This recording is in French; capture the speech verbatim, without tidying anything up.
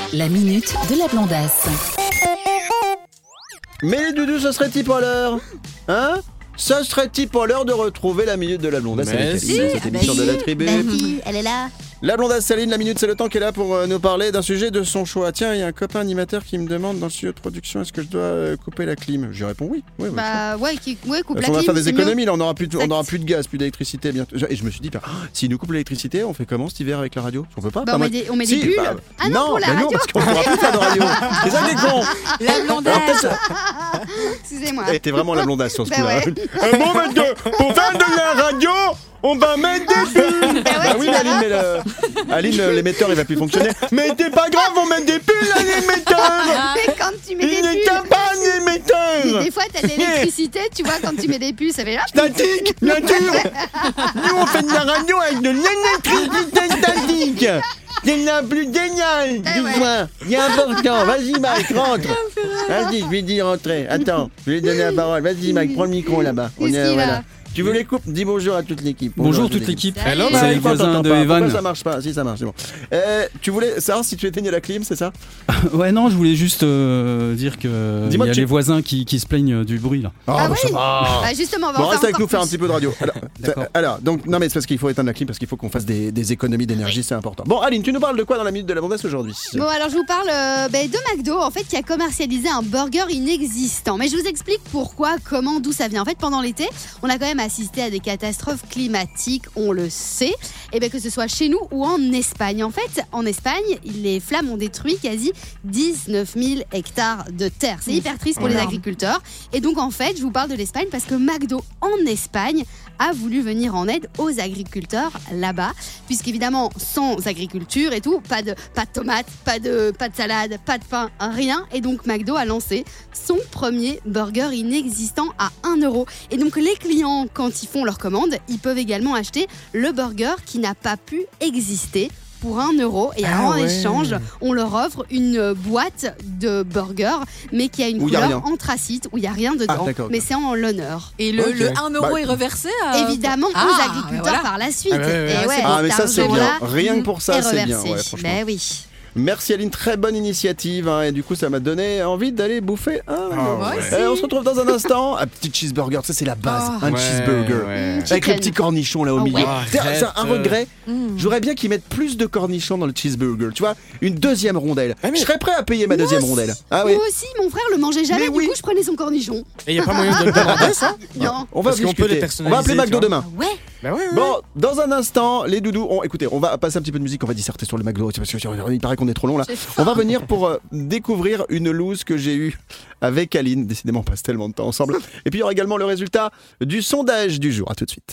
La minute de la blondasse. Mais les doudous, ce serait-il pas l'heure? Hein? Ça serait-il pas l'heure de retrouver la minute de la blondasse avec Aline, cette émission de la tribu? Bah si, elle est là. La blondasse Saline, la minute c'est le temps qu'elle a pour euh, nous parler d'un sujet de son choix. Tiens, il y a un copain animateur qui me demande dans le studio de production, est-ce que je dois euh, couper la clim? Je lui réponds oui. oui, oui Bah ouais, qui, ouais coupe la on va clim. faire des c'est économies, mieux. là on aura plus de, on Exact. aura plus de gaz, plus d'électricité bientôt. Et je me suis dit, bah, oh, s'il nous coupe l'électricité, on fait comment cet hiver avec la radio? On peut pas. Bah, pas on moi. met des, on met Si, des bulles. bah, Ah non, pour la bah non, radio. parce qu'on pourra plus faire de radio. C'est ça qui est con. La blondasse. Alors, peut-être- Excusez-moi. Eh, t'es vraiment la blondasse sur ce Bah coup-là. ouais. Eh, bon, bah, de- pour faire de la radio, on va mettre des bulles. Bah ouais, Bah oui, tu mais verras. Aline, mais le... Aline, le- l'émetteur, il va plus fonctionner. Mais c'est pas grave, on met des bulles à l'émetteur. Mais quand tu mets des Il n'est bulles, pas l'émetteur. des fois t'as de l'électricité, tu vois, quand tu mets des puces, ça fait là. Statique, bien sûr. Nous, on fait de la radio avec de l'électricité statique. C'est la plus géniale Eh du ouais. soin. C'est important. Vas-y, Mike, rentre. Vas-y, je lui dis rentrer. Attends, je vais lui donner la parole. Vas-y, Mike, prends le micro là-bas. On Qu'est-ce est, qu'il voilà. a Tu veux les coupes? Dis bonjour à toute l'équipe. Bonjour toute l'équipe. Salut. C'est les Mike, on voisins t'entend de pas. Evan. Pourquoi ça marche pas? Si, ça marche, c'est bon. Euh, tu voulais savoir si tu éteignais la clim, c'est ça? Ouais, non, je voulais juste euh, dire que il y Dis-moi a que tu- les voisins qui, qui se plaignent du bruit là. Ah bah, oui. ça va. Bah justement, on va Bon, en reste faire avec nous encore faire un plus. petit peu de radio. Alors, D'accord. alors, donc, non, mais c'est parce qu'il faut éteindre la clim, parce qu'il faut qu'on fasse des, des économies d'énergie, c'est important. Bon, Aline, tu nous parles de quoi dans la minute de la blondasse aujourd'hui? Bon, alors je vous parle euh, ben, de McDo, en fait, qui a commercialisé un burger inexistant. Mais je vous explique pourquoi, comment, d'où ça vient. En fait, pendant l'été, on a quand même assisté à des catastrophes climatiques, on le sait. Et bien que ce soit chez nous ou en Espagne. En fait, en Espagne, les flammes ont détruit quasi dix-neuf mille hectares de terre. C'est hyper triste pour les Énorme. agriculteurs. Et donc, en fait, je vous parle de l'Espagne parce que McDo, en Espagne, a voulu venir en aide aux agriculteurs là-bas, puisqu'évidemment, sans agriculture et tout, pas de, pas de tomates, pas de, pas de salade, pas de pain, rien. Et donc, McDo a lancé son premier burger inexistant à un euro. Et donc, les clients, quand ils font leur commande, ils peuvent également acheter le burger qui n'a pas pu exister pour un euro. Et alors, Ah en ouais. échange, on leur offre une boîte de burger, mais qui a une Où y a couleur rien. anthracite, où il n'y a rien dedans. Ah, d'accord, mais c'est en l'honneur. Et le, Ok. le un euro Bah, est reversé à... Évidemment Ah, aux agriculteurs ben voilà. par la suite. Ah, ouais, ouais, Et ouais, c'est Ah, mais cet ça, c'est argent-là bien. Rien que pour ça, est c'est bien. reversé. Ouais, franchement. Ben oui. Merci Aline, très bonne initiative. Hein, et du coup, ça m'a donné envie d'aller bouffer un. Moi aussi. Eh, on se retrouve dans un instant. Un petit cheeseburger, ça c'est la base. Oh. Un Ouais, cheeseburger. ouais. Mm, Avec le chicken. petit cornichon là au Oh, milieu. ouais. C'est c'est un Arrête. regret. Mm. J'aurais bien qu'ils mettent plus de cornichons dans le cheeseburger. Tu vois, une deuxième rondelle. Ah, mais- Je serais prêt à payer ma Moi deuxième aussi. rondelle. Ah oui. Moi aussi, mon frère le mangeait jamais, Mais du oui. coup je prenais son cornichon. Et il n'y a pas moyen de le demander, ça? Non. On va Parce qu'on peut les discuter. On va appeler personnaliser, McDo tu vois. demain. Ouais. Bah ouais, ouais. Bon, dans un instant, les doudous. On, écoutez, on va passer un petit peu de musique. On va disserter sur le McDo. Parce que il paraît qu'on est trop long là. J'ai faim. On va venir pour euh, découvrir une loose que j'ai eue avec Aline. Décidément, on passe tellement de temps ensemble. Et puis il y aura également le résultat du sondage du jour. À tout de suite.